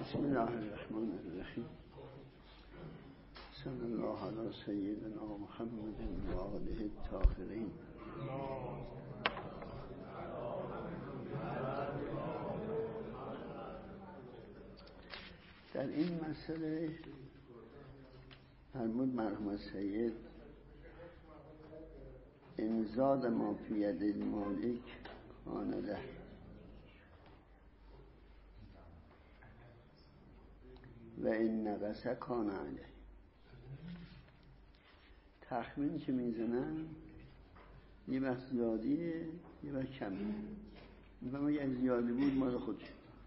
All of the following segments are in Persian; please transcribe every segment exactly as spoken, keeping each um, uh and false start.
بسم الله الرحمن الرحیم. صلی الله علی سیدنا محمد و آله الطاهرین. در این مسئله فرمود مرحوم سید انزاد ما فی ید المالک کان له، و این نقص کان علیه. تخمین که میزنن یه وقت زیادیه یه وقت کمیه. میفهم اگه زیادی بود مال خودش،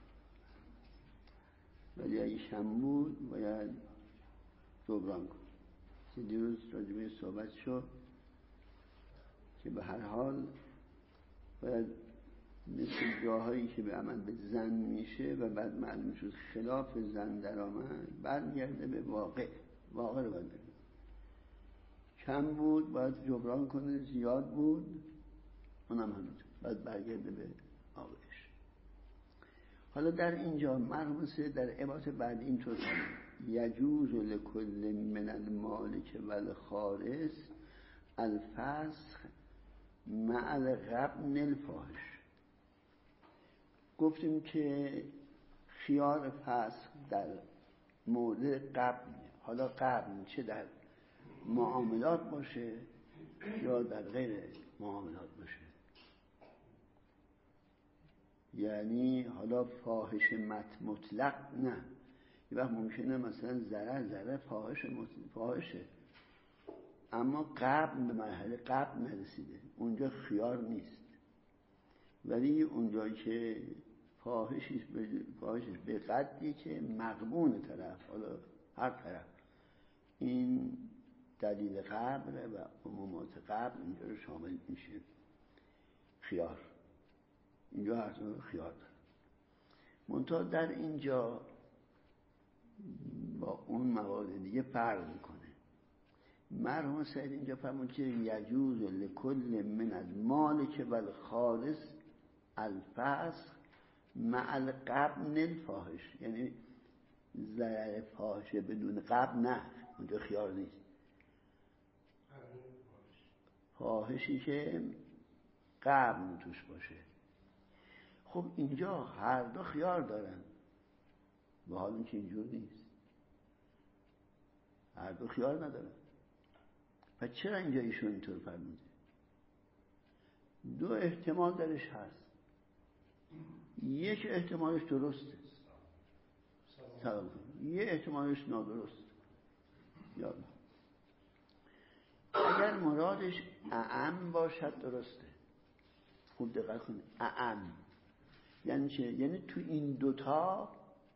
ولی اگه کم بود باید جبران کن. که دیروز راجبه صحبت شد که به هر حال باید مثل جاهایی که به عمل به زن میشه و بعد معلوم شد خلاف زن در آمد، برمیگرده به واقع. واقع رو باید ببین. کم بود باید جبران کنه، زیاد بود اونم همینطور باید برگرده به واقعش. حالا در اینجا مرحوم سید در عبارت بعد اینطور کنه: یجوز لکل من المالک و الخارس الفسخ مع الغبن الفاحش. گفتیم که خیار فسخ در مورد قبن، حالا قبن چه در معاملات باشه یا در غیر معاملات باشه، یعنی حالا فاحش مت مطلق نه. یه وقت ممکنه مثلا ضرر ضرر فاحش فاحشه، اما قبن به مرحله قبن نرسیده، اونجا خیار نیست. ولی اونجا که فاحشش به فاحشش به قدری که مغبون طرف، حالا هر طرف، این دلیل قبر و عمومات قبر اینجا رو شامل میشه. خیار اینجا هر طور خیار داره. منتها در اینجا با اون موارد دیگه فرق میکنه. مرحوم سید اینجا فرمود که یجوز لکل من المالک و الخالص الفسخ مع الغبن الفاحش، یعنی ضرر فاحشه بدون غبن نه، اونجا خیار نیست. فاحشی که غبن توش باشه. خب اینجا هر دو خیار دارن، به حال این که اینجور نیست، هر دو خیار ندارن. پس چرا اینجا ایشون اینطور فرموده؟ دو احتمال درش هست. یک احتمالش درسته، سلام. یه احتمالش نادرست. یاد اگر مرادش اعم باشد درسته. خوب دقت کنید، اعم یعنی چه؟ یعنی تو این دوتا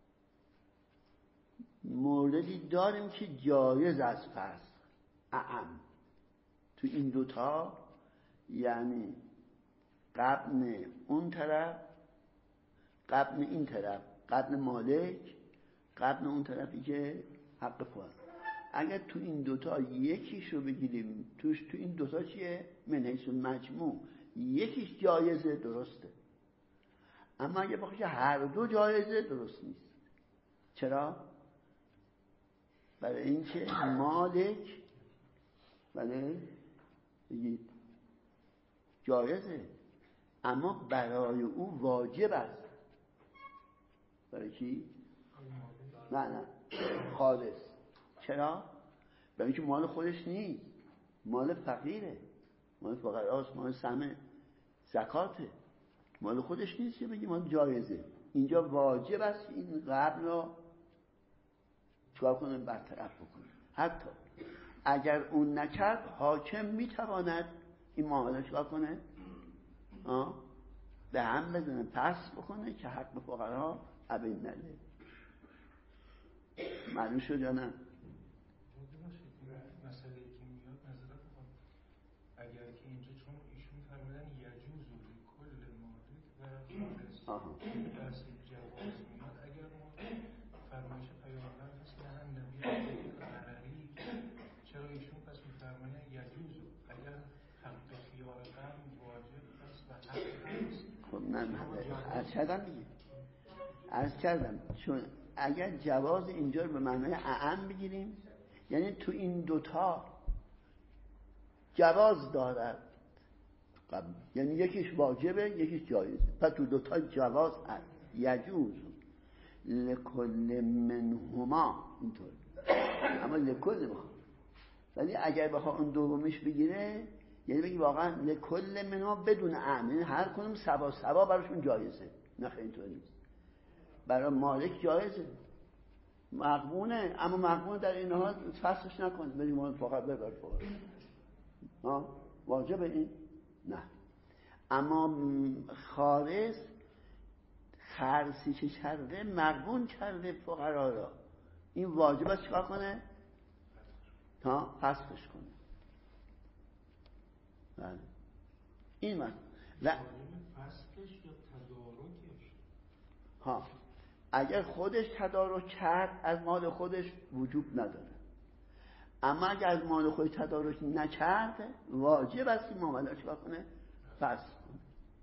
موردی داریم که جایز از فسخ. اعم تو این دوتا یعنی غبن اون طرف، غبن این طرف، غبن مالک، غبن اون طرفی که حق فاعل. اگر تو این دوتا یکیش رو بگیریم، توش تو این دوتا چیه؟ من حیث المجموع یکیش جایزه، درسته. اما اگه بخواه که هر دو جایزه، درست نیست. چرا؟ برای اینکه مالک بله بگید جایزه، اما برای او واجب است. برای کی؟ نه نه خالص. چرا؟ برای اینکه مال خودش نیست، مال فقیره، مال فقراست، مال سهم زکاته، مال خودش نیست که بگی مال جایزه. اینجا واجب است این قبل رو چکار کنه؟ برطرف بکنه. حتی اگر اون نکرد حاکم میتواند این معامله چکار کنه؟ آه؟ به هم بزنه، پس بکنه که حق به فقرا ابین نده. معلوم شد یا نه؟ مسئله که میاد نظرت بخوام، اگر که اینجا چون ایشون فرمودن یجوز کل مالک و خالص بحث جواز میاد، اگر ما فرمایش پیامبر هست که هم نبی ضرری، چرا ایشون پس میفرمایند یجوز؟ اگر حق خیار قرن واجب هست و حق هست. خب نه نه عرض کردم دیگه، عرض کردم چون اگر جواز اینجا رو به معنای اعم بگیریم، یعنی تو این دوتا جواز دارد، یعنی یکیش واجبه یکیش جایزه، پس تو دوتا جواز هست. یجوز لکل منهما اینطور، اما لکل بخواه، ولی اگر بخواه اون دومیش بگیره یعنی بگی واقعا لکل منهما بدون اعم، یعنی هر کنم سوا سوا براشون جایزه. نه خیلی اینطور نیست. برای مالک جایزه، مقبونه، اما مقبونه در این حال فسخش نکنه، بگی مال فقط ببر فقط ها واجبه این؟ نه. اما خارج خرسی که کرده مقبون کرده فقرا را، این واجب است چیکار کنه؟ تا فسخش کنه. بله این من و فسخش یا تدارکش. ها اگر خودش تدارک کرد از مال خودش وجوب نداره، اما اگر از مال خودش تدارک نکرد واجب است که معامله چیکار کنه؟ فسخ کنه.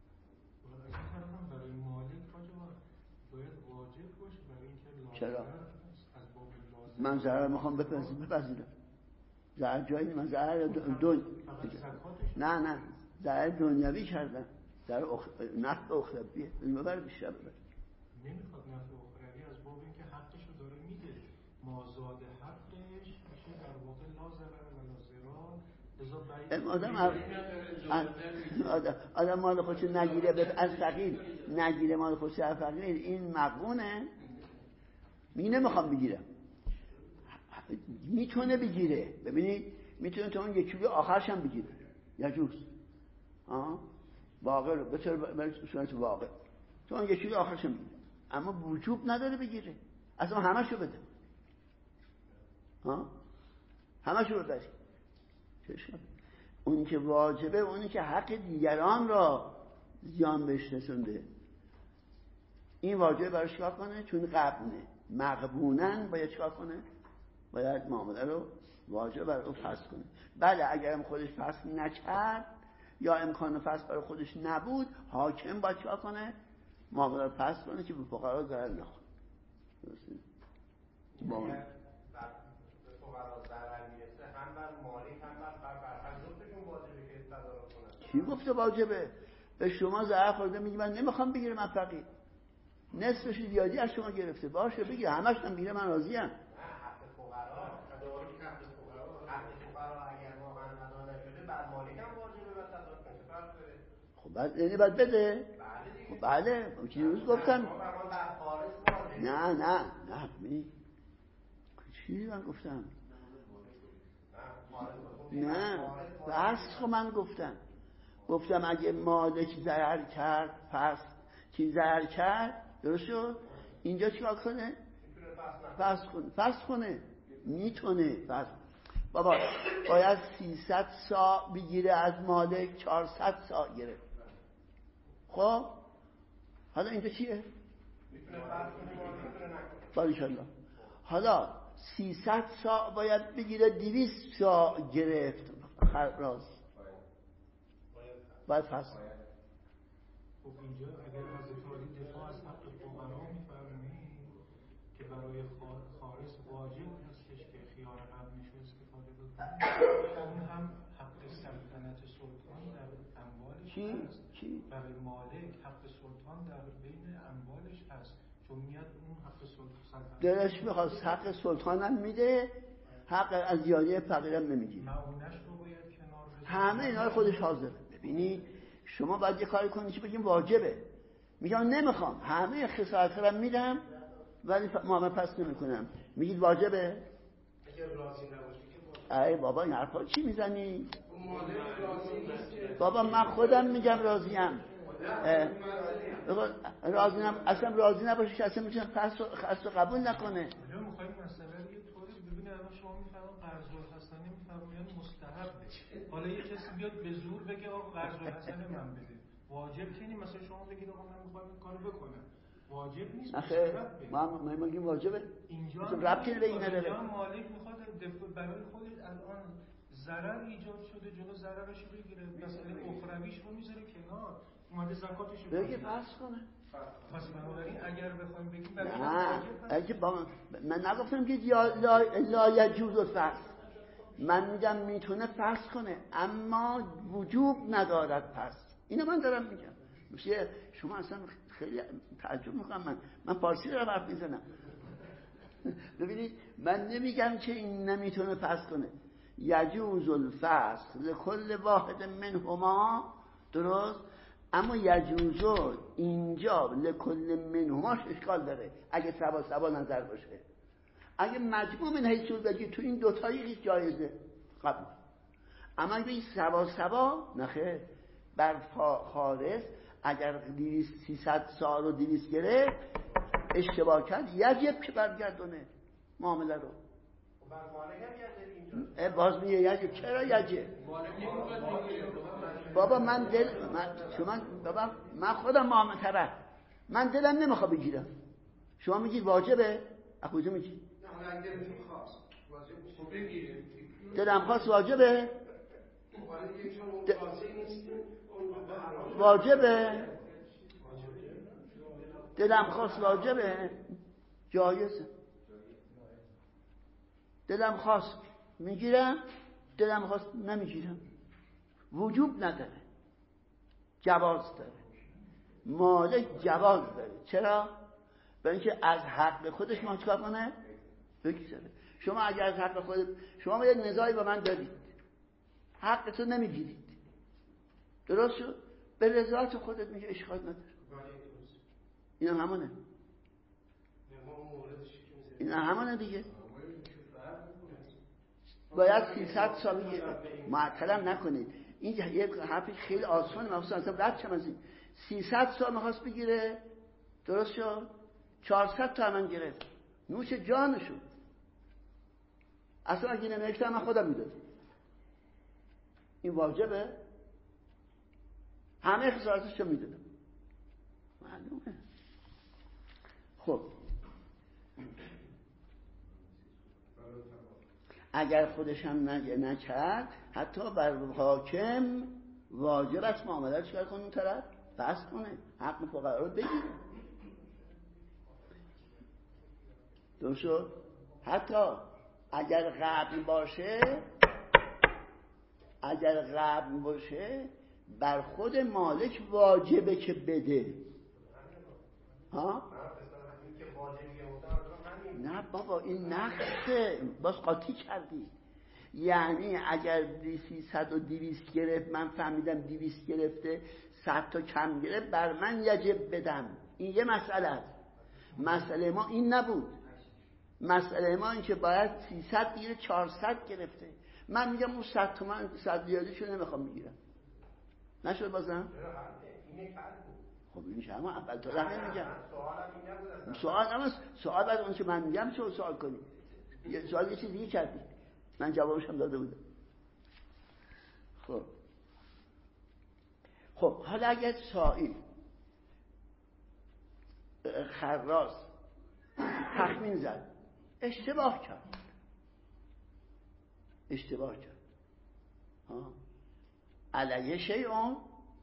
برای مالک باید واجب باشه، برای اینکه چرا؟ از باب لازم من ضرر میخوام بپذیرم بپذیرم ضرر جایی من ضرر دون نه نه ضرر دنیوی کردم، ضرر اخ... نفع اخرویه ببر بیشتر ببر. نمیخواد نفع اخروی از باب اینکه حقشو داره میده، مازاد حقش میشه در واقع لا ضرر و لا ضرار. آدم آدم آدم مال خودش نگیره به از فقیر نگیره، مال خودش از فقیر، این مقبونه. می نمیخوام بگیرم، میتونه بگیره. ببینید میتونه تا اون یکی آخرش هم بگیره، یجوز ها واقع رو بطور به صورت واقع تو اون یکی آخرش هم بگیره، اما وجوب نداره بگیره، اصلا همشو بده ها همشو بده. اون که واجبه اونی که حق دیگران را زیان بهش رسونده، این واجبه براش چیکار کنه؟ چون قبونه مقبونن باید چیکار کنه؟ باید معامله رو واجب برای او فسخ کنه. بله اگرم خودش فسخ نکرد یا امکان فسخ برای خودش نبود، حاکم باید چیکار کنه؟ معامله رو فسخ کنه که به فقرا ضرر نخوره. درسته؟ با به فقرا ضرر میرسه، هم بر مالک هم بر بر جفتشون واجبه که تدارک کنه. کی گفته واجبه؟ به شما ضرر خورده میگی من نمیخوام بگیرم، من فقیر نصفش زیادی از شما گرفته، باشه بگیر همش هم بگیره من راضیم. نه حق فقرا تدارک حق فقرا حق فقرا اگر واقعا ادا نشده بر مالک هم واجبه و تدارک کنه. فرق داره. خب بعد یعنی بعد بده. بله دیگه. خب بله چی روز گفتم؟ نه نه نه می چی من گفتم؟ نه بس خب من گفتم گفتم اگه مالک ضرر کرد پس کی ضرر کرد درست شد؟ اینجا چیکار کنه؟ فسخ کنه فسخ کنه میتونه فسخ. بابا باید سیصد ساع بگیره از مالک، چهارصد ساع گرفت. خب حالا اینجا چیه؟ باریکالله. حالا سیصد ساع باید بگیره، دویست ساع گرفت راز باید فسخ. خب اینجا اگر حضرت عالی دفاع از حق فقرا می‌فرمایید که برای خارج واجب هستش که خیار قبلش استفاده بکنه، اون هم حق سلطنت سلطان در اموالش هست. چی؟ برای مالک حق سلطان در بین اموالش هست، چون میاد اون حق سلطان دلش میخواد حق سلطانم میده، حق از زیادی فقیرم نمیگیره، معونش رو باید کنار بذاره. همه اینا رو خودش حاضره. ببینی شما باید یه کاری کنی که بگیم واجبه، میگم نمیخوام همه خسارترم میدم ولی معامله پس نمیکنم، میگید واجبه؟ اگر راضی نباشی که واجبه. ای بابا این حرفا چی میزنی؟ بابا من خودم میگم راضیم. راضی نم اصلا راضی نباشه که اصلا میتونه خاص و قبول نکنه. حالا میخوایم مسئله یه طوری ببینید الان شما میفهمید قرض الحسنه میفرمایید مستحبه. حالا یه کسی بیاد به زور بگه آقا قرض الحسنه من بده، واجب که نیست. مثلا شما بگید آقا من میخوام این کارو بکنم، واجب نیست. آخه ما ما میگیم واجبه، اینجا ربطی به این نداره. اینجا مالک میخواد دفع برای خودش الان ضرر ایجاد شده، جلو ضررش رو بگیره، مسئله اخرویش رو میذاره کنار. اومده زکاتش بگه فرض کنه. پس بنابراین اگر بخوایم بگیم برای نه اگه با من نگفتم که یا لا, لا یجوز الفرض، من میگم میتونه فرض کنه اما وجوب ندارد فرض. اینو من دارم میگم. میشه شما اصلا خیلی تعجب میکنم، من من فارسی رو حرف میزنم. ببینید من نمیگم که این نمیتونه فرض کنه. یجوز الفصل لکل واحد منهما، درست، اما یجوزو اینجا لکل منهماش اشکال داره اگه سبا سبا نظر باشه. اگه مجموع من حیث بگی تو این دوتایی جایزه قبول، اما اگه این سبا سبا نخه بر خالص اگر دویست سیصد سال رو دویست گرفت اشتباه کرد یجب که برگردونه معامله رو. باز میگه یجب. چرا یجب؟ بابا من دل من شما بابا من خودم معامله طرف، من دلم نمیخواد بگیرم، شما میگید واجبه، از کجا میگی؟ دلم خواست واجبه، واجبه، دلم خواست واجبه، جایزه. دلم خواست میگیرم، دلم خواست نمیگیرم. وجوب نداره، جواز داره. مالک جواز داره. چرا؟ برای اینکه از حق خودش ما چیکار کنه؟ بگذاره. شما اگر از حق خود شما یه نزاعی با من دارید، حقتو نمیگیرید، درست شد؟ به رضایت خودت میگه اشکال نداره. اینا همونه، اینا همونه دیگه. باید سیصد سال معطلم نکنید. این یه حرفی خیلی آسانه، من اصلا رد شم از این. سیصد سال میخواست بگیره، درست شد؟ چهارصد تا من گرفت، نوش جانشو. اصلا اگه نمیشتم من خودم میدادم. این واجبه؟ همه خسارتشو میدادم، معلومه. خب اگر خودش هم نکرد حتی بر حاکم واجب است معاملت چکار کنه، اون طرف بس کنه، حق فقرا رو بگیره. درست شد؟ حتی اگر غبن باشه، اگر غبن باشه بر خود مالک واجبه که بده. ها؟ نه بابا این نقصه، باز قاطی کردی. یعنی اگر سیصد و دویست گرفت، من فهمیدم دویست گرفته، صد تا کم گرفت، بر من یجب بدم. این یه مسئله است. مسئله ما این نبود. مسئله ما این که باید سیصد گیره چهارصد گرفته. من میگم اون صد تومن صد ریالیشو نمیخوام بگیرم. نشد بازم؟ خب این شما اول تو راه نمیگم. سوال اما سوال بعد اون که من میگم چه سوال کنی؟ یه سوال یه چیز دیگه کردی. من جوابش هم داده بودم. خب خب حالا اگر سائل خراس تخمین زد، اشتباه کرد، اشتباه کرد، ها علیه شیء،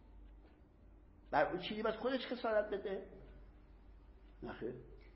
بر اون چیزی باید خودش خسارت بده؟ نخیر.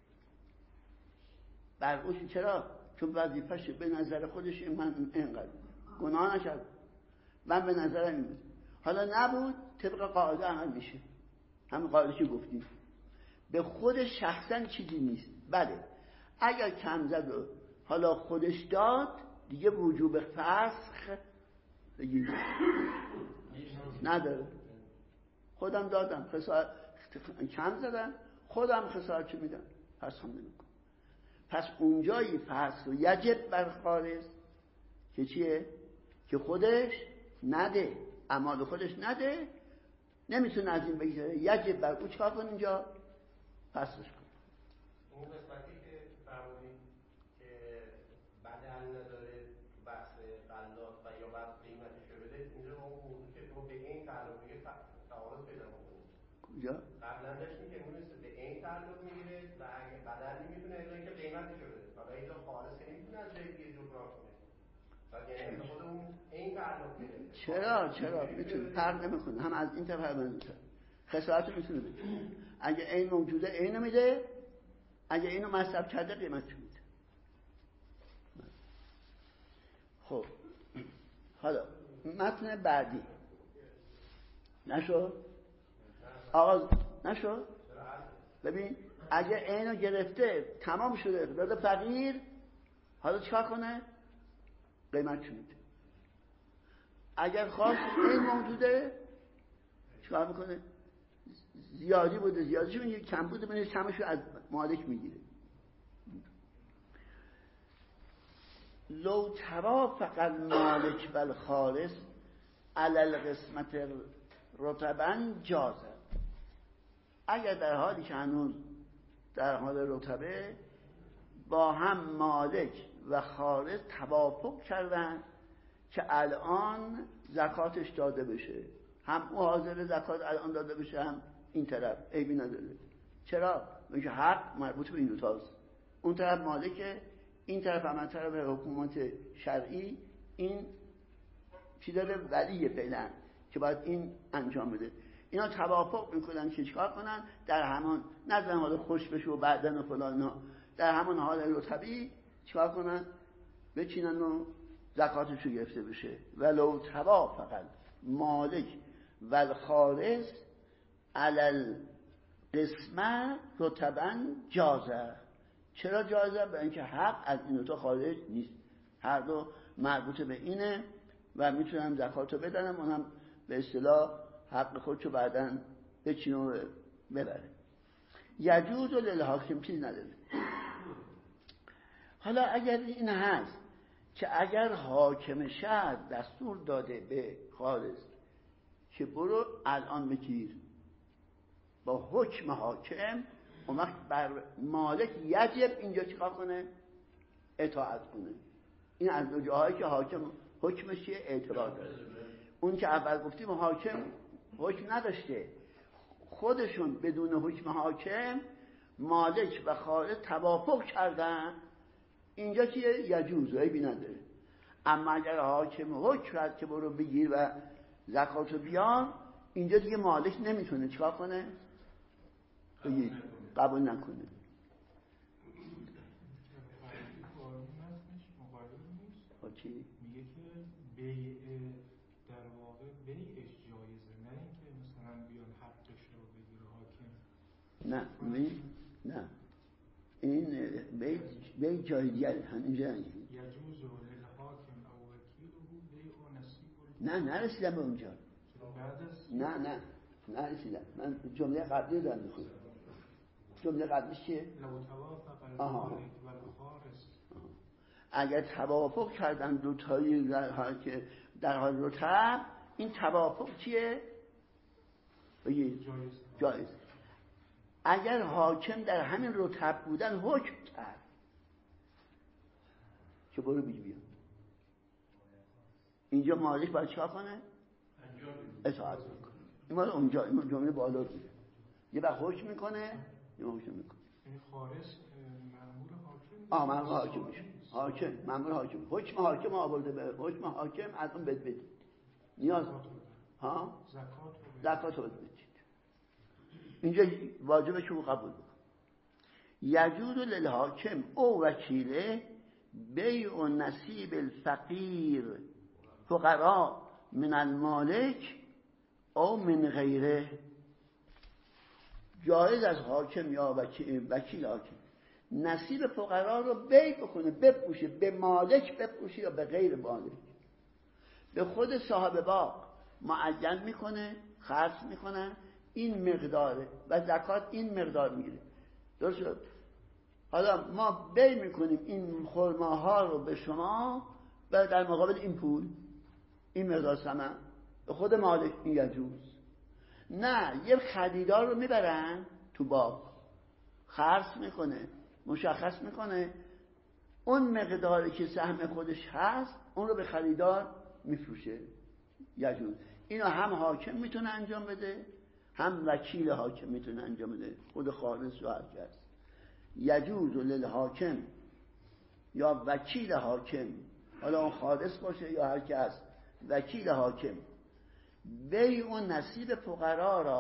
بر اون چرا؟ چون وظیفه‌شه به نظر خودش من اینقدر گناه نکرد، من به نظرم این بود. حالا نبود، طبق قاعده عمل میشه. همین قاعده که گفتیم به خود شخصا چیزی نیست. بله اگر کم زد و حالا خودش داد، دیگه وجوب فسخ بگید نداره. خودم دادم، خسارت کم زدم، خودم خسارت چه میدم، پس هم نمیکنم. پس اونجایی فسخ و یجب بر خالص که چیه؟ که خودش نده، اعمال خودش نده، نمیتونه از این بگیره، یجب بر او چکار کن اینجا؟ فسخش کن. اون قسمتی که فرمودید که بدل نداره تو بحث قلاط و یا بعد قیمتشو بده، اینجا اون موضوع که تو به این تعلق میگه تعارض پیدا میکنه. کجا؟ قبلا داشتیم که میرسه به این تعلق میگیره و اگه بدل نمیتونه الا اینکه قیمتشو بده. حالا اینجا خالص که نمیتونه از جای دیگه جبران کنه. یعنی خود اون این تعلق میگیره. چرا چرا میتونه فرق نمیکنه، هم از این طرف هم از این طرف. خسارت رو میتونه بده. اگه عین موجوده عین میده، اگه اینو مصرف کرده قیمت میده. خب حالا متن بعدی نشد؟ آقا نشد؟ ببین اگه اینو گرفته تمام شده داده فقیر، حالا چیکار کنه؟ قیمت چی میده. اگر خواست این موجوده چیکار میکنه؟ زیادی بوده زیادی میگه، کم بوده میگه کمشو از مالک میگیره. لو توافق المالک و الخالص علی القسمت رطبا جازه. اگر در حالی که هنوز در حال رطبه با هم مالک و خالص توافق کردن که الان زکاتش داده بشه، هم او حاضر زکات الان داده بشه هم این طرف، عیبی نداره. چرا؟ میگه حق مربوط به این دو تاست. اون طرف مالکه، این طرف هم طرف حکومت شرعی، این چی داره؟ ولیه فعلا که باید این انجام بده. اینا توافق میکنن که چیکار کنن در همان نظر حال خوش بشه و بعدن و فلانا، در همان حال رطبی چیکار کنن؟ بچینن و زکاتشو گرفته بشه. ولو توافق مالک و الخالص علی القسمه رطبا جازه. چرا جازه؟ به اینکه حق از این دو تا خارج نیست، هر دو مربوط به اینه و میتونن زکاتو بدن، اونم به اصطلاح حق خودشو بعدن بچینه و ببره. یجوز للحاکم چیز نداره. حالا اگر این هست که اگر حاکم شهر دستور داده به خالص که برو الان بگیر، با حکم حاکم، اون وقت بر مالک یجب اینجا چیکار کنه؟ اطاعت کنه. این از دو جاهایی که حاکم حکمش چیه؟ اعتبار داره. اون که اول گفتیم حاکم حکم نداشته، خودشون بدون حکم حاکم مالک و خالص توافق کردن، اینجا چیه؟ یجوز، عیبی نداره. اما اگر حاکم حکم کرد که برو بگیر و زکاتو بیار، اینجا دیگه مالک نمیتونه چیکار کنه؟ بگیر قبول نکنه. چی؟ میگه که بیع در واقع بیعش جایزه، نه اینکه مثلا بیان حقش رو بگیره حاکم. نه می نه این بیع بیع جایزه همینجا یجوز للحاکم او وکیله بیع و نصیب. نه نرسیدم به اونجا. نه نه نرسیدم. من جمله قبلی دارم میخونم. جمله قبلیش چیه؟ لو توافق المالک و الخالص. اگر توافق کردن دو تایی در حال که در حال رطب، این توافق چیه؟ بگید جایز. جایز. اگر حاکم در همین رطب بودن حکم کرد که برو بگی بیا، اینجا مالک باید چیکار کنه؟ اطاعت میکنه. این مال اونجا، این جمله بالا بود. یه وقت حکم میکنه، یه وقت حکم میکنه. این خالص مأمور حاکم. آه مأمور حاکم میشه. حاکم مأمور حاکم. حکم حاکم آورده به حکم حاکم الان بد بد. نیاز ها؟ زکات رو بدید. اینجا واجبه که او قبول کنه. یجوز للحاکم او وکیله بیع نصیب الفقیر فقراء من المالک او من غیره. جایز از حاکم یا وکیل وکیل حاکم نصیب فقرا رو بیع بکنه، بفروشه، به مالک بفروشه یا به غیر مالک. به خود صاحب باغ معین میکنه، خرج میکنه، این مقداره و زکات این مقدار میگیره. درست شد؟ حالا ما بیع میکنیم این خرماها رو به شما و در مقابل این پول، این مقدار ثمن به خود مالک. این یجوز. نه، یه خریدار رو میبرن تو باغ، خرج میکنه، مشخص میکنه اون مقداری که سهم خودش هست اون رو به خریدار میفروشه. یجوز. اینو هم حاکم میتونه انجام بده، هم وکیل حاکم میتونه انجام بده، خود خالص و هرکس. یجوز للحاکم یا وکیل حاکم، حالا اون خالص باشه یا هرکس، وکیل حاکم بیع و نصیب فقرا را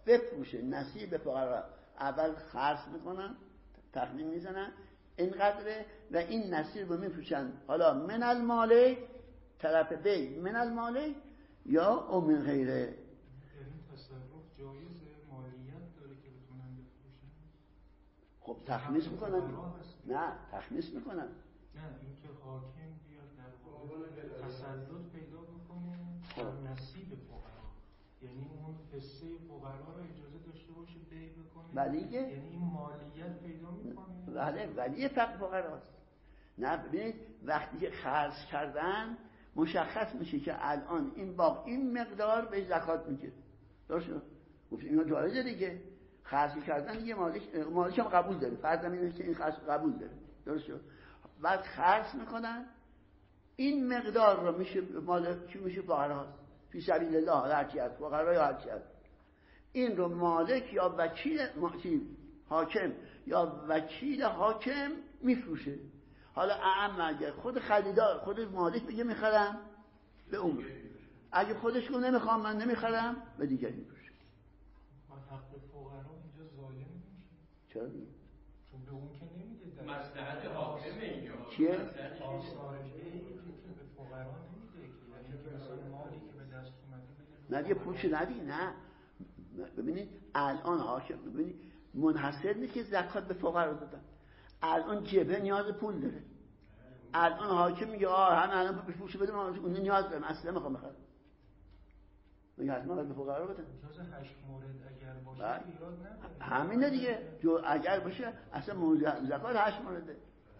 بفروشه نصیب به فقرا. اول خرج میکنن، تخمین میزنن اینقدره و این نصیب رو میفروشن حالا من المالک، طرف بی من المالک یا او من غیره. یعنی تصرف جایزه، مالیت داره که بتونن بفروشن؟ خب تخمیس میکنن. نه تخمیس میکنن. نه اینکه حاکم بیاد در واقع تسلط پیدا بکنه در نصیب فقرا، یعنی اون حصه فقرا رو اجازه داشته باشه بی بکنه. ولی یعنی این مالیت پیدا میکنه. بله ولی فقر فقراست. نه ببینید وقتی که خرج کردن مشخص میشه که الان این باغ این مقدار به زکات میگیره. درست شد؟ گفتیم اینا جایزه دیگه. خرج کردن دیگه مالک مالک هم قبول داره. فرض اینه که این خرج قبول داره. درست شد؟ بعد خرج میکنن این مقدار رو میشه مال چی میشه؟ فقراست. فی سبیل الله هر چی هست فقرا یا هر چی هست. این رو مالک یا وکیل حاکم یا وکیل حاکم میفروشه. حالا اعم اگر خود خریدار خود مالک بگه میخرم به اون، اگه خودش رو نمیخوام من نمیخرم به دیگری میفروشه. حق فقرا اینجا ظالم نمیشه؟ چرا؟ چون به اون که نمیده. مصلحت حاکمه اینجا. چیه؟ آثار بی که به فقرا نمیده، یعنی که مثلا مالی که به دست اومده نه دیگه پولش ندی. نه ببینید الان حاکم ببینید منحصر نیست که زکات به فقرا دادن. الان جبه نیاز پول داره. الان حاکم میگه آه همه الان بفروشه بده من اون نیاز دارم اصلا میخوام بخرم. میگه حتما به فقرا بدن. جز هشت مورد اگر باشه ایراد نداره. همینه دیگه. جو اگر باشه اصلا موضوع زکات هشت مورده.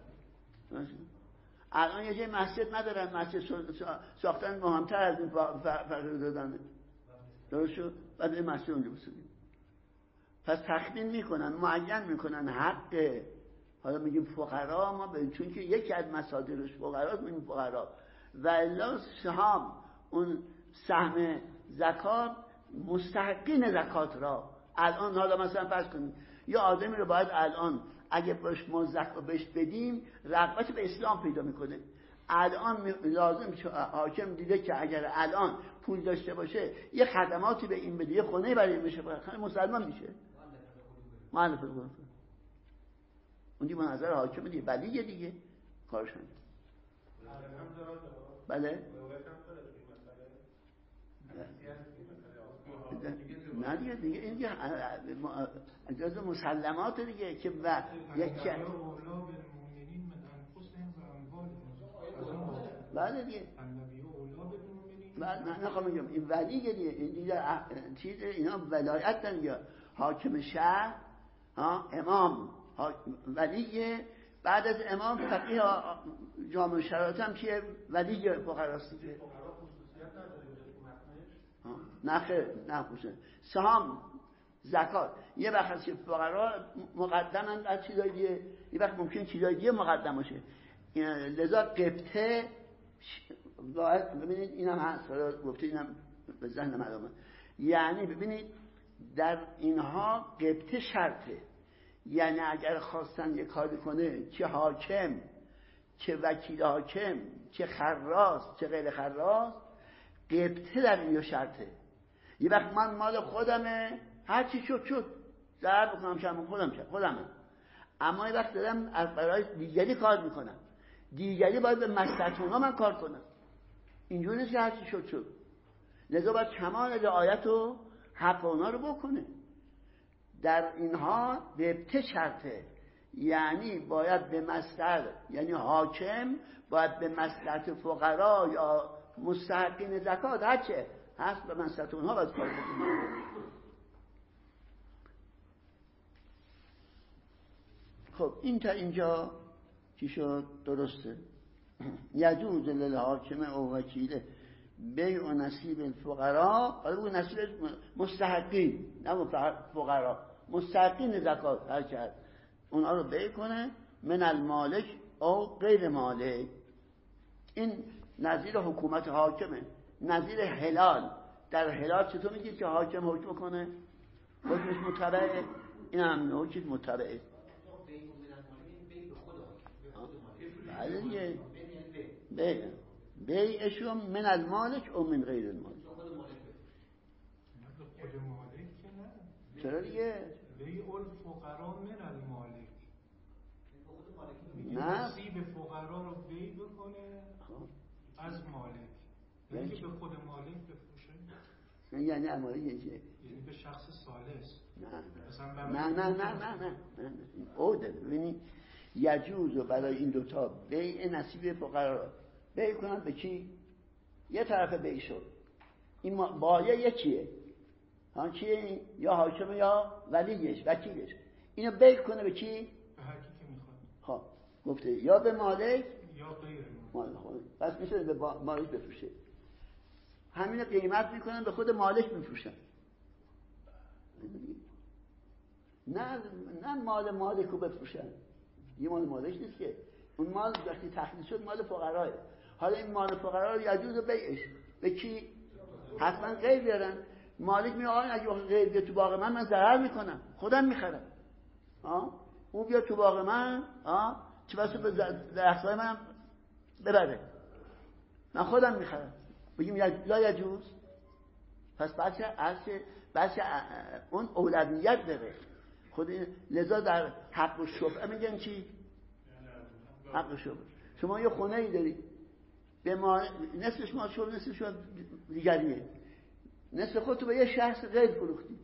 الان یه جای مسجد ندارن، مسجد ساختن مهمتر از این فقیر دادن. درست شد؟ بعد این مسجد اونجا بسازیم. پس تخمین میکنن، معین میکنن حق. حالا میگیم فقرا ما به چون که یکی از مصادرش فقراست میگیم فقرا و الا سهام اون سهم زکات مستحقین زکات را. الان حالا مثلا فرض کنید یا آدمی رو باید الان اگه باش ما زکات بهش بدیم رغبت به اسلام پیدا میکنه. الان لازم حاکم دیده که اگر الان پول داشته باشه یه خدماتی به این بده، یه خونه برای میشه خیلی مسلمان میشه. معنی فرق اون دیگه منظر حاکم دیگه ولیه دیگه کارشون. بله نه دیگه دیگه این دیگه اجازه مسلمات دیگه که و یک بله دیگه نه نخوام میگم این ولیه دیگه این دیگه چیز اینا ولایت دارن یا حاکم شهر ها امام ولیه. بعد از امام فقیه جامع شرایط هم که ولی فقراست دیگه. نه خیر نه خوشه سهام زکات یه وقت هست که فقرا مقدمن در چیزای دیگه، یه وقت ممکن چیزای دیگه مقدم باشه. لذا قبطه باید ببینید اینم هست گفته اینم به ذهن معلومه. یعنی ببینید در اینها قبطه شرطه. یعنی اگر خواستن یه کاری کنه چه حاکم چه وکیل حاکم چه خراس چه غیر خراس قبطه در اینجا شرطه. یه وقت من مال خودمه هر چی شد شد ضرر بکنم شم خودم شم خودمه، اما یه وقت دارم از برای دیگری کار میکنم، دیگری باید به مصلحت اونا من کار کنم. اینجوری نیست که هر چی شد شد. لذا باید کمال رعایت و حق اونا رو بکنه. در اینها قبطه شرطه، یعنی باید به مصلحت، یعنی حاکم باید به مصلحت فقرا یا مستحقین زکات هرچه هست به مصلحت اونها باید کار بکنه. خب این تا اینجا چی شد؟ درسته. یجوز للحاکم او وکیله بیع و نصیب الفقراء. حالا بگو نصیب مستحقین نه فقراء، مستحقین زکات هر چه هست اونا رو بیع کنه من المالک او غیر مالک. این نظیر حکومت حاکمه. نظیر هلال، در هلال چطور میگید که حاکم حکم کنه؟ حکمش متبعه. این هم حکمش متبعه. بله دیگه بیع بیعشون من المالک او من غیر المالک. چرا دیگه؟ بیع الفقراء من المالک، نه نصیب فقرا رو بیع بکنه از مالک، یعنی که به خود مالک بفروشه. یعنی اماره یه چیه؟ یعنی به شخص ثالث. نه نه نه نه نه نه نه اوده. ببینی یجوز و برای این دوتا بیع نصیب فقرا رو بیع کنن به کی؟ یه طرف بیع شد، این بایع یکیه، ها کیه این؟ یا حاکم یا ولیش وکیلش، اینو بیع کنه به کی؟ به هر کی که میخواد. ها گفته یا به مالک یا غیر مالک. پس میشه به مالک بفروشه، همین قیمت میکنن به خود مالک میفروشن. نه نه مال مالک رو بفروشن، یه مال مالک نیست که، اون مال وقتی تخلیص شد مال فقراه. حالا این مال فقرا رو یجوز بیعش به کی؟ حتما غیر بیارن. مالک میگه آقا اگه غیر بیاد تو باغ من من ضرر میکنم، خودم میخرم. ها اون بیاد تو باغ من، ها چه بسا به درختای من ببره، من خودم میخرم. بگیم لا یجوز. پس بچه بچه بچه اون اولویت داره خود. لذا در حق و شفعه میگن چی؟ حق و شفعه. شما یه خونه ای داری به ما نصفش ما شد، نصفش شد دیگریه، نصف خودتو به یه شخص غیر فروختی.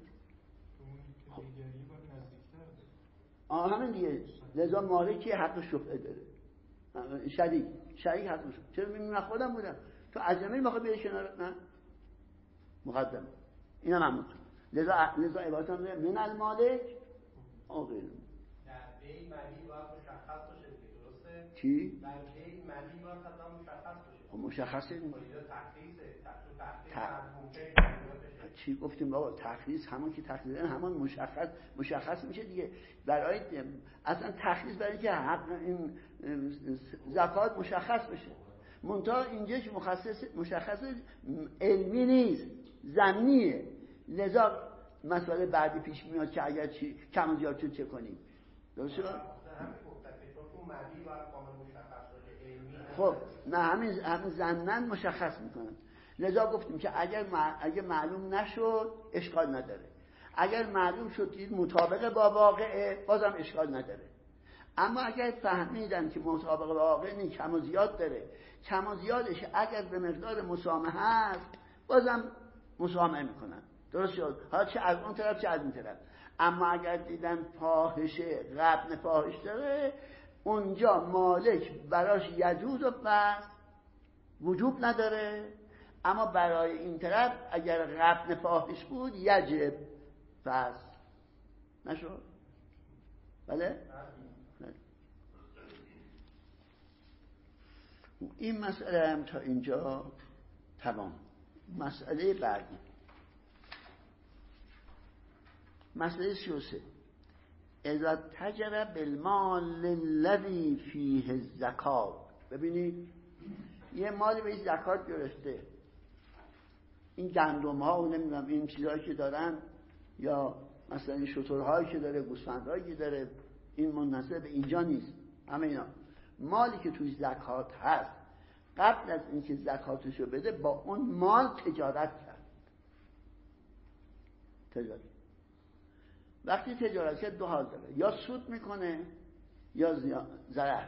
آه همین دیگه. لذا مالکی حق شفعه داره، شریک شریک حق شفعه. چرا من خودم بودم تو عجمه میخواد بیای کنار من مقدم، اینا هم لذا لذا عبارتم من المالک او غیر. در بی معنی باید مشخص باشه، درسته؟ چی؟ در بی معنی باید حتما مشخص باشه. خب مشخصه. اینجا تخصیصه، تخصیص ت... چی گفتیم بابا؟ تخصیص همون که تخصیص همون مشخص مشخص میشه دیگه. برای اصلا تخصیص برای اینکه حق این زکات مشخص بشه. منتها اینجا که مخصص مشخص علمی نیست، ضمنیه. لذا مسئله بعدی پیش میاد که اگر چی کم و زیاد شد چه کنیم. درست شد؟ خب نه همین همین ضمناً مشخص میکنن. لذا گفتیم که اگر اگر معلوم نشد اشکال نداره، اگر معلوم شد که مطابق با واقعه بازم اشکال نداره. اما اگر فهمیدن که مطابق با واقع نیست، کم و زیاد داره، کم و زیادش اگر به مقدار مسامحه هست بازم مسامحه میکنن. درست شد؟ حالا چه از اون طرف چه از این طرف. اما اگر دیدن فاحشه غبن فاحش داره، اونجا مالک براش یجوز و بس وجوب نداره، اما برای این طرف اگر غبن فاحش بود یجب بس نشد. بله؟ این مسئله هم تا اینجا تمام. مسئله بعدی، مسئله سی و سه. اذا تجر بالمال الذي فیه الزکات. ببینید یه مالی به زکات گرفته، این گندم ها و نمیدونم این چیزهایی که دارن، یا مثلا این شترهایی که داره، گوسفندهایی که داره، این منحصر به اینجا نیست. همه اینا مالی که توی زکات هست، قبل از اینکه زکاتشو بده با اون مال تجارت کرد. تجارت وقتی تجارت کرد دو حال داره، یا سود میکنه یا ضرر.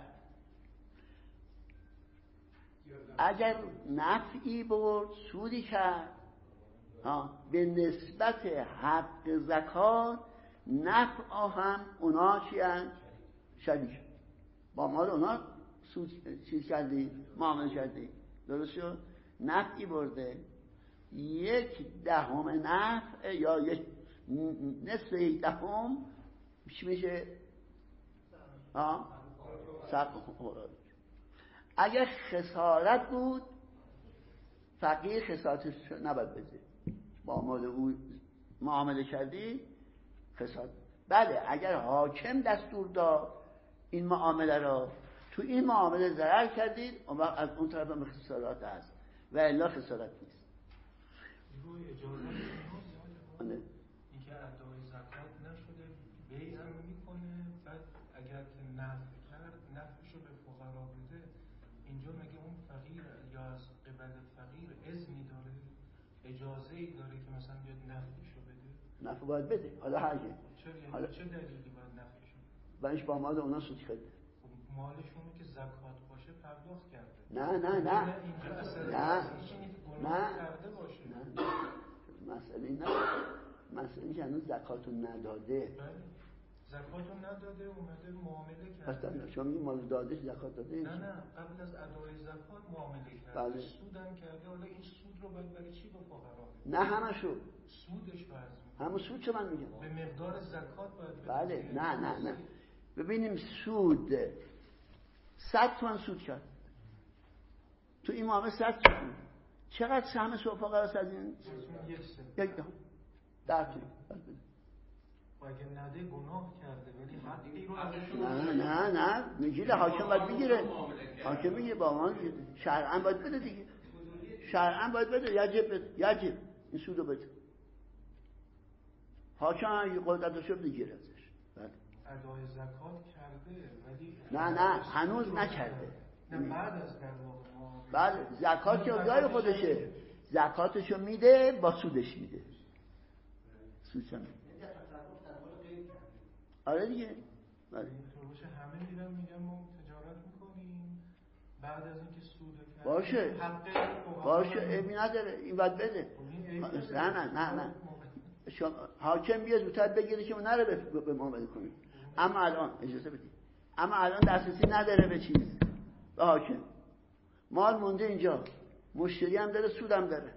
اگر نفعی برد، سودی کرد، ها به نسبت حق زکات نفع هم اونا چیان شریک با مال اونا سود چیز کردی، معامله کردی. درست شد؟ نفعی برده، یک دهم نفع یا یک نصف یک دهم چی میشه؟ ها سقف. اگر خسارت بود فقیر خسارتش نباید بده، با مال او معامله کردی خسارت. بله اگر حاکم دستور داد این معامله را، تو این معامله ضرر کردید، اون وقت از اون طرف هم خسارت هست و الا خسارت نیست. روی اجازه اینکه ادای زکات نشده بیع هم میکنه، بعد اگر که نفع کرد نفعشو به فقرا بده، اینجا مگه اون فقیر یا از قبل فقیر اذنی داره، اجازه‌ای داره که مثلا بیاد نفعشو بده؟ نفع باید بده. حالا هر کی حالا چه دلیلی باید نفعشون؟ برایش با مال اونا سود کرده. مالشون که زکات باشه پرداخت کرده. نه نه نه نه نه کرده باشه. نه مسئله نه مسئله که هنوز زکاتو نداده. زکاتو نداده اومده معامله کرده. اصلا شما میگید مال دادش زکات داده؟ نه نه قبل از ادای زکات معامله کرده. بله. سودم کرده. حالا این سود رو باید برای چی به فقرا بده؟ نه همشو. سودش فرض میکنه. همون سود چه من میگم؟ به مقدار زکات باید بده. بله نه نه نه. ببینیم سود صد تومن سود کرد. تو این معامله صد تومن. چقدر سهم فقرا است از این؟ یک سوم. یک دهم. ده تومن. اگه نده گناه کرده ولی حقی رو ازش نه نه نه میگیره حاکم باید بگیره. حاکم میگه با من شرعاً باید بده دیگه. شرعاً باید بده. یجب بده. یجب این سودو بده. حاکم قدرتش رو بگیره ازش. بله. ادای زکات کرده ولی نه نه هنوز نکرده. نه بعد از در واقع بله زکات که جای خودشه. زکاتشو میده با سودش میده. سودش میده. آره دیگه. بله. باشه همه میرن میگن ما تجارت میکنیم بعد از اینکه سود کرد باشه باشه عیبی نداره این باید بده. نه نه نه نه شما حاکم بیاد زودتر بگیره که ما نره به معامله کنیم. اما الان اجازه بدید اما الان دسترسی نداره به چیز به حاکم. مال مونده اینجا مشتری هم داره سود هم داره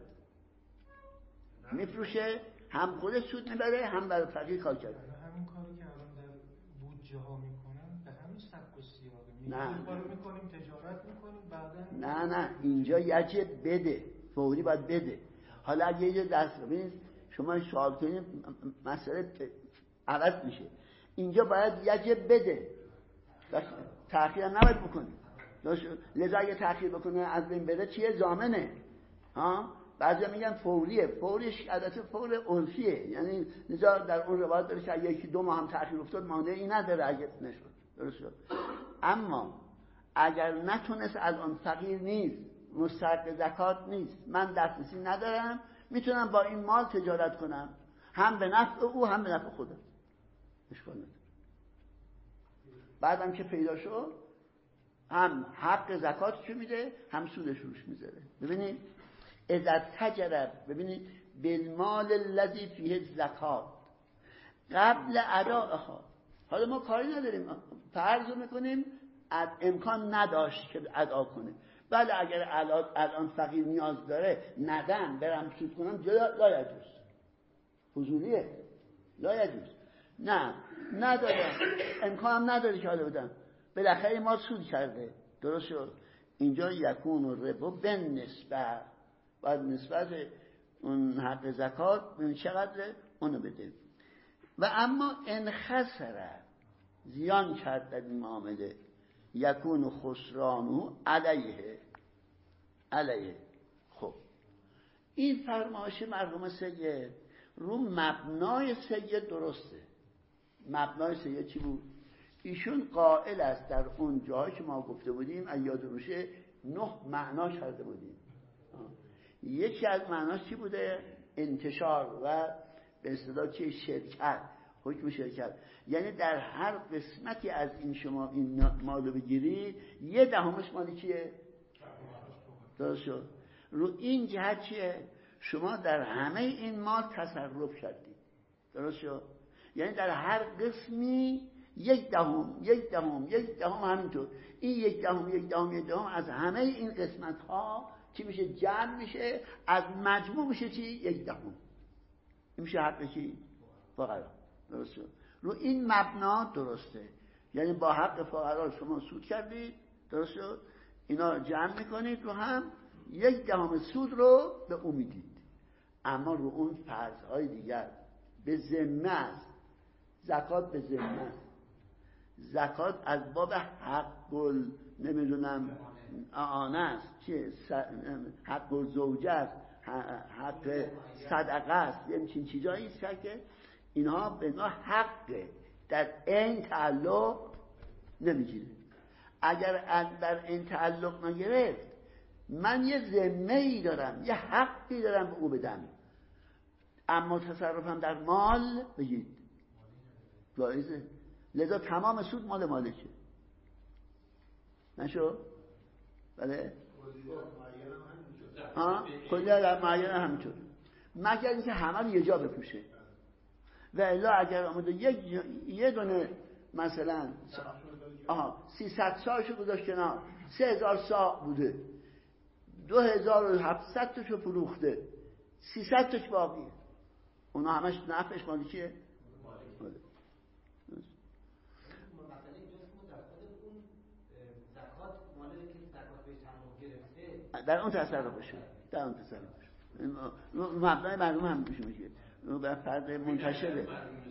میفروشه هم خودش سود میبره هم برای فقیر کار کرده. همین کاری که الان در بودجه ها میکنن به همین سبک و سیاقه نه کارو میکنیم تجارت میکنیم بعدن نه نه اینجا یجب بده فوری باید بده. حالا اگه یه دست ببینید شما سوال کنید مسئله عوض میشه. اینجا باید یجب بده تأخیر نباید بکنه. لذا اگه تأخیر بکنه از بین بره چیه ضامنه ها. بعضیا میگن فوریه. فوریش البته فور عرفیه یعنی لذا در اون روایت داره که یکی دو ماه هم تأخیر افتاد مانعی نداره اگه نشد. درست شد. اما اگر نتونست الان فقیر نیست مستحق زکات نیست من دسترسی ندارم میتونم با این مال تجارت کنم هم به نفع او هم به نفع خودم اشکال نداره. بعدم که پیدا شد هم حق زکاتشو میده هم سودش روش میذاره. ببینید اذا تجرب ببینید بالمال الذی فیه زکات قبل ادائها. حالا ما کاری نداریم فرض میکنیم از امکان نداشت که ادا کنه. بله اگر الان فقیر نیاز داره ندم برم سود کنم لا یجوز فضولیه لا یجوز. نه ندارم امکانم نداره که حالا بدم بالاخره ما سود کرده. درست شد. اینجا یکون و ربا بن نسبت باید نسبت اون حق زکات چقدر اونو بده. و اما ان خسره زیان کرد در این معامله یکون خسرانو علیه علیه. خب این فرمایش مرحوم سید رو مبنای سید درسته. مبنای سید چی بود؟ ایشون قائل است در اون جایی که ما گفته بودیم از یاد روشه نه معنا کرده بودیم. یکی از معناش چی بوده؟ انتشار و به اصطلاح چه شرکت حکم شرکت یعنی در هر قسمتی از این شما این مالو بگیرید یه دهمش مالی کیه؟ درست شد. رو این جهت چیه؟ شما در همه این مال تصرف کردید. درست شد. یعنی در هر قسمی یک دهم یک دهم یک دهم همینطور این یک دهم یک دهم یک دهم از همه این قسمت ها چی میشه؟ جمع میشه از مجموع میشه چی؟ یک دهم. این میشه حق کی؟ فقرا. درست شد. رو این مبنا درسته. یعنی با حق فقرا شما سود کردید. درست شد. اینا جمع میکنید رو هم یک دهم سود رو به او میدید. اما رو اون فرض‌های دیگر به ذمه است. زکات به ذمه است. زکات از باب حق ال نمیدونم آنه است چیه؟ حق الزوجه است، حق صدقه است، یه همچین چیزایی است که اینها به نوع حقه در این تعلق نمیگیره. اگر در این تعلق نگرفت من یه ذمه ای دارم یه حقی دارم به او بدم. اما تصرفم در مال بگید جایزه، لذا تمام سود مال مالکه. نشو؟ بله؟ ها؟ کلی در معین همینطور، مگر اینکه همه رو یه جا بپوشه. و الا اگر آمده یک یه دونه مثلا آها سیصد ساعتشو گذاشت کنار، سه هزار ساعت بوده، دو هزار و هفتصد تاشو فروخته، سیصد تاش باقیه، اونا همش نفعش مالی کیه؟ در اون تصرف بشه، در اون تصرف بشه مبنای معلوم هم میشه میشه بر فرد منتشره.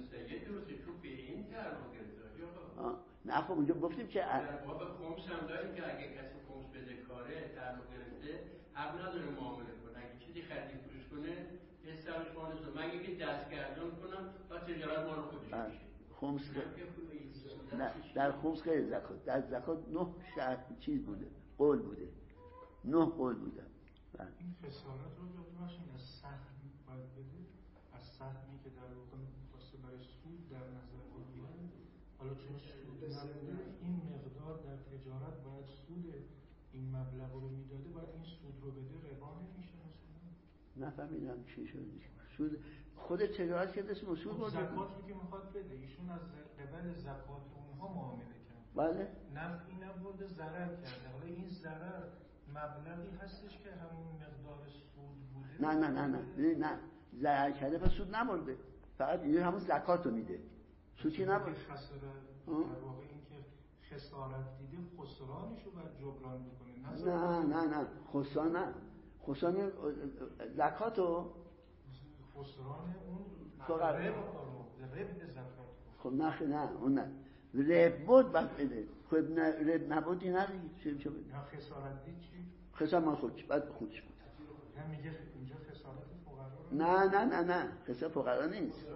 نه خب اونجا گفتیم که در باب خمس هم داریم که اگه کسی خمس بده کاره تعلق گرفته حق نداره معامله کنه، اگه چیزی خرید فروش کنه حسابش مالشه، مگه که دستگردان کنم و تجارت مال خودش میشه. خمس نه در خمس غیر زکات، در زکات نه شرط چیز بوده، قول بوده، نه قول بوده. این خسارت رو یاد باشین از سهم باید بده، از سهمی که در واقع واسه برای سود در نظر بگیرن. حالا چون سود نبوده این مقدار در تجارت باید سود این مبلغ رو میداده، باید این سود رو بده، ربا نمیشه مثلا. نفهمیدم چی شد. سود خود تجارت که اسم سود بود. زکات رو که میخواد بده، ایشون از قبل زکات اونها معامله کرد. بله. نفعی نبرده، ضرر کرده. حالا این ضرر مبلغی هستش که همون مقدار سود بوده. نه نه نه نه نه ضرر کرده پس سود نبرده، فقط این همون زکات رو میده، سودی نبرده. خساره در واقع این که خسارت دیده خسرانشو باید جبران بکنه. نه نه نه خسران نه، خسران زکاتو خسران اون فقط رب رب زکات. خب نه نه اون نه رب بود بعد بده، خب نه رب نبودی ندید چی چه بده. نه خسارت دید چی؟ خسارت مال خودش بعد خودش بود. نه میگه اینجا خسارت فقرا. نه نه نه نه خسارت فقرا نیست.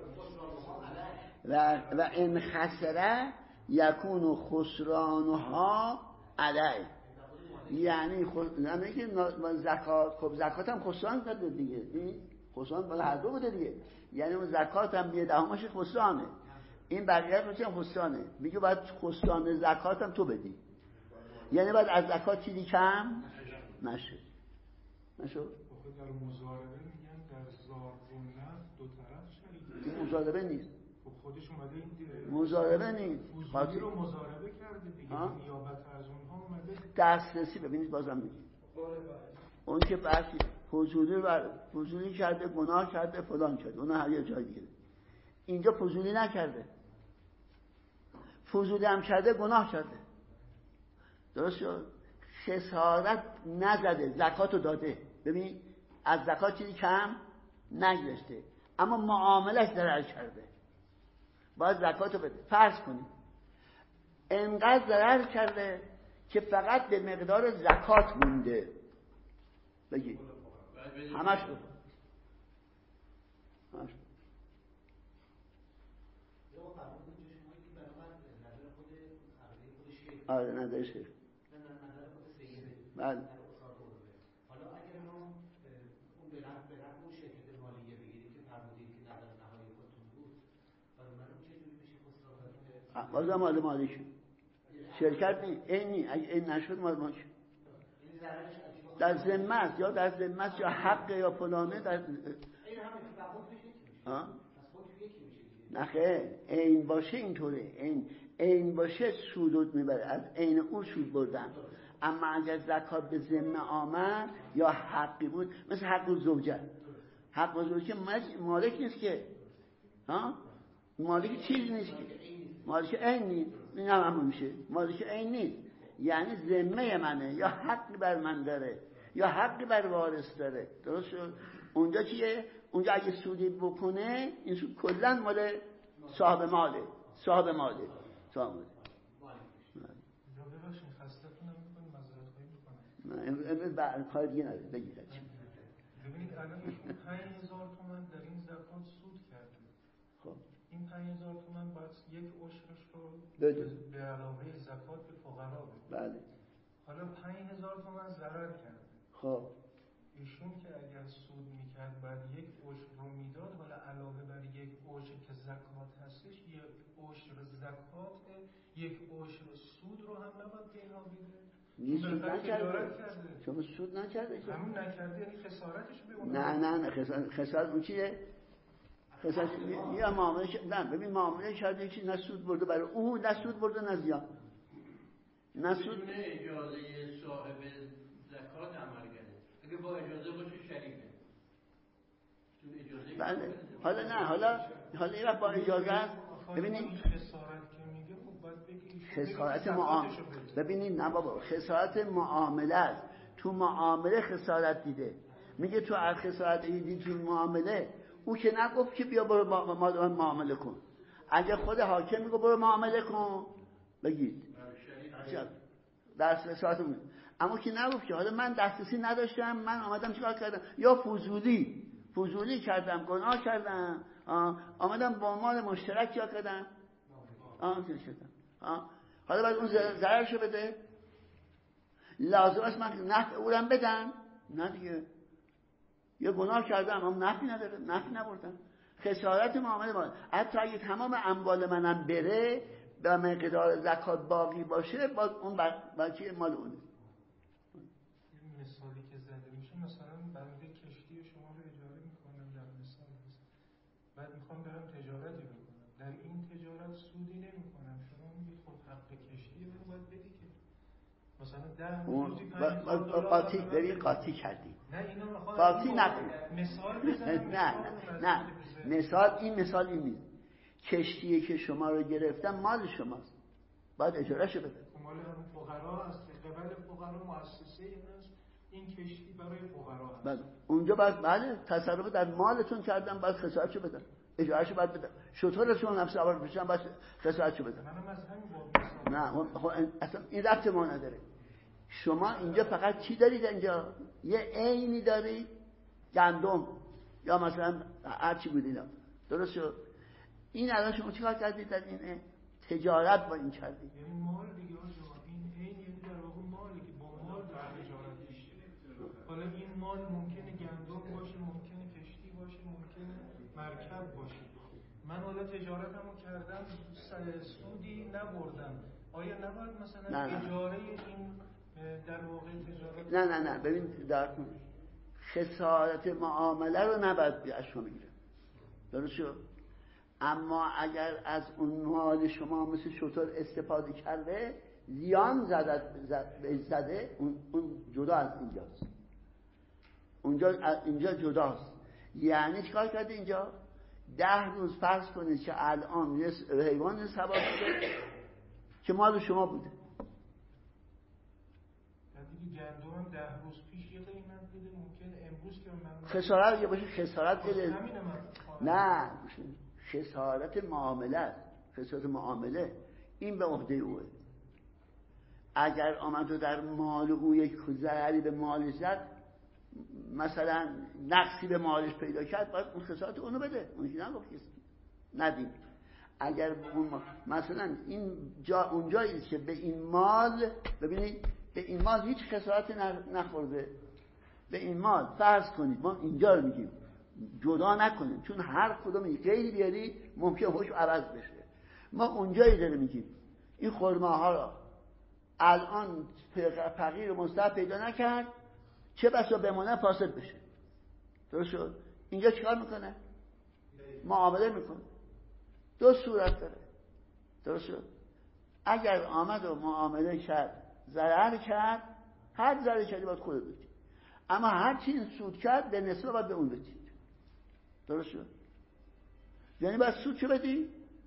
و و ان خسره یکون خسرانها علیه، یعنی خود یعنی که زکات، خب زکات هم خسران کرده دیگه، این خسران بالا هر دو بوده دیگه، یعنی اون زکات هم یه دهمش خسرانه، این بقیه هم خسرانه، میگه باید خسران زکات هم تو بدی، یعنی باید از زکات چیزی کم نشه. نشو؟ در مضاربه میگن در زار و نفع دو طرف شریک. این مضاربه نیست. خب خودش اومده این مضاربه نیست. فضولی رو مضاربه کرده دیگه، نیابت از اونها اومده. دسترسی ببینید بازم میگیم. اون که بحثی فضولی بر فضولی کرده، گناه کرده، فلان کرده، اون هر یه جای دیگه. اینجا فضولی نکرده. فضولی هم کرده، گناه کرده. درست شد؟ خسارت نزده، زکاتو داده. ببین از زکات چیزی کم نگرفته، اما معاملش ضرر کرده، باید زکاتو بده. فرض کنید انقدر ضرر کرده که فقط به مقدار زکات مونده، بگید همش رو همش آره نظر شیخ بله. حالا اگر ما اون به رفت به رفت اون شرکت مالیه بگیریم که فرمودید که نظر نهایی خودتون بود، برای من اون چجوری میشه خسران؟ بازم مال مالیش شرکت نی اینی اگه این نشد مال مالیش در ذمه است، یا در ذمه است یا حق یا فلانه در این همه که خود پیش نمیشه. ها؟ نه خیر، این باشه اینطوره، این این باشه سود میبره، از این اون سود بردن. اما اگر زکات به ذمه آمد یا حقی بود، مثل حق زوجه، حق زوجه مالک نیست که، ها؟ مالک چیز نیست که، مالک عین نیست، این هم همون میشه، مالک عین نیست، یعنی ذمه منه، یا حقی بر من داره یا حقی بر وارث داره. درست شد؟ اونجا چیه؟ اونجا اگه سودی بکنه این سود کلا مال صاحب ماله، صاحب ماله، صاحب ماله. ببخشید خستتون نمی‌کنم، معذرت خواهی می‌کنم. نه امروز بعد کار دیگه نداره، بگید چی. ببینید الان ایشون پنج هزار تومان در این زکات سود کرده. خب این پنج هزار تومان باید یک عشرش رو بده به علاوه زکات به فقرا بده. بله. حالا پنج هزار تومان ضرر کرده. خب ایشون که اگر سود میکرد بعد یک عشر رو میداد، حالا نابیده؟ سود نکرده. کرده. شما سود نکرده. همون نکرده یعنی خسارتش به اون. نه نه نه خسارت خسارت اون چیه؟ خسارت یا معامله نه ببین معامله کرده چیز نه سود برده برای او نه سود برده نه زیان. نه سود بدون اجازه صاحب زکات عمل کرده. اگه با اجازه باشه شریکه. بله. حالا نه حالا حالا این با اجازه است. ببینید خسارت که میگه خب باید بگی خسارت معامله ببینید نه بابا خسارت معامله است. تو معامله خسارت دیده میگه تو از خسارت دیدی تو معامله او که نگفت که بیا برو با ما معامله کن. اگه خود حاکم میگه برو معامله کن بگید در خسارت اما که نگفت که حالا من دسترسی نداشتم من آمدم چیکار کردم یا فضولی فضولی کردم گناه کردم آمدم با مال مشترک چیکار کردم آه کردم حالا باید اون ضررشو بده لازم است من نفع اونم بدم نه دیگه یا گناه کردم اما نفعی نداره نفعی نبردم خسارت معامله مال حتی اگه تمام اموال منم بره به مقدار زکات باقی باشه باز اون بچه مال اونه. مثالی که زده میشه مثلا بنده کشتی شما رو اجاره میکنم در مثال بعد میخوام برم تجارتی بکنم در این تجارت سودی نمیکنم شما میگید خب حق کشتی رو باید بدی که مثلا ده روزی پنج هزار دلار قاطی ببین قاطی کردی نه اینو میخوام قاطی نکن مثال بزنم نه نه نه مثال این مثال این نیست کشتیه که شما رو گرفتم مال شماست باید اجاره شو بده مال همون فقرا هست قبل فقرا مؤسسه این است این کشتی برای فقرا هست بله اونجا باید بله تصرف در مالتون کردم باید خسارت شو بدم اجاره شو باید بدم شطورتون نفس سوار بشن باید خسارت شو بدم منم از همین نه اصلا این ربط ما نداره شما اینجا فقط چی دارید اینجا یه عینی دارید گندم یا مثلا هر چی بود اینا درست شد این الان شما چیکار کردید در این تجارت با این کردید یعنی مال دیگه این عین یعنی در واقع مالی که با مال در تجارت میشه حالا این مال ممکنه گندم باشه ممکنه کشتی باشه ممکنه مرکب باشه من حالا تجارتمو کردم سودی نبردم آیا نباید مثلا نه نه. اجاره این در واقع تجارت نه نه نه ببین درک کن خسارت معامله رو نباید بیاش شما بگیره درست شد اما اگر از اون مال شما مثل شطور استفاده کرده زیان زده, زده اون, اون جدا از اینجاست اونجا اینجا جداست یعنی چیکار کرده اینجا ده روز فرض کنید که الان یه حیوان سوار شده که مال شما بوده گندم ده روز پیش یه قیمت بوده ممکن امروز که من خسارت یه باشه خسارت بده نه خسارت معامله است خسارت معامله این به عهده اوه اگر آمد و در مال او یک ضرری به مالش زد مثلا نقصی به مالش پیدا کرد باید اون خسارت اونو بده اون که نگفت ندیم اگر اون مثلا این جا اونجایی که به این مال ببینید به این مال هیچ خسارتی نخورده به این مال فرض کنید ما اینجا رو میگیم جدا نکنیم چون هر کدوم غیری بیاری ممکن هوش عوض بشه ما اونجایی داره میگیم این خرماها را الان فقیر مستحق پیدا نکرد چه بسا بمونه فاسد بشه درست شد اینجا چیکار میکنه معامله میکنه دو صورت داره درست شد اگر آمد و معامله کرد ضرر کرد هر ضرر کردی باید خودت بدی اما هر چی این سود کرد به نسبت باید به اون بدی درست شد یعنی باید سود چه بدی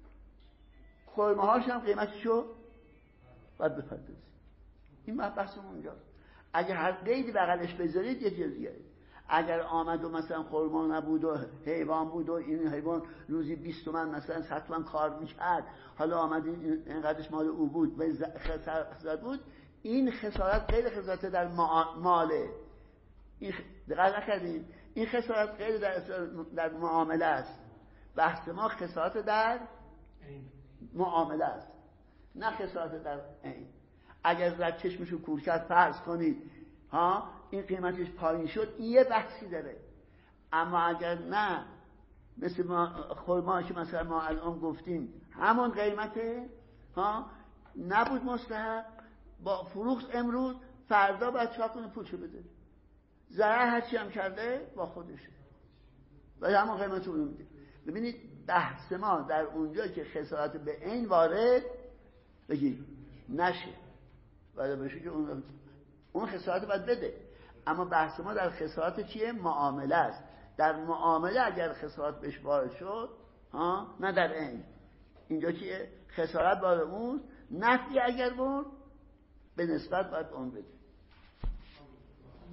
خورمه هاش هم قیمتشو باید بپردازی این بحث اونجاست اگر هر قیدی بغلش بذارید یه جزیه اگر آمد و مثلا خرما نبود و حیوان بود و این حیوان روزی بیست تومن مثلا صد تومن کار میکرد حالا آمد اینقدرش مال او بود و خسارت بود این خسارت غیر خسارت در ماله این دقیق نکردیم این خسارت غیر در, در معامله است بحث ما خسارت در معامله است نه خسارت در عین اگر زد چشمشو کور کرد فرض کنید ها این قیمتش پایین شد این یه بحثی داره اما اگر نه مثل ما خرما که مثلا ما الان گفتیم همون قیمته ها نبود مستحق با فروخت امروز، فردا باید چاپ کنه پولشو بده. ضرر هرچی هم کرده با خودشه و همون قیمت اونو میده. ببینید بحث ما در اونجا که خسارت به عین وارد بگید نشه ولی بشه که اون اون خسارت باید بده. اما بحث ما در خسارت چیه؟ معامله است. در معامله اگر خسارت بهش وارد شد ها، نه در عین. اینجا چیه؟ خسارت بار اون، نفعی اگر بود به نسبت باید اون بده.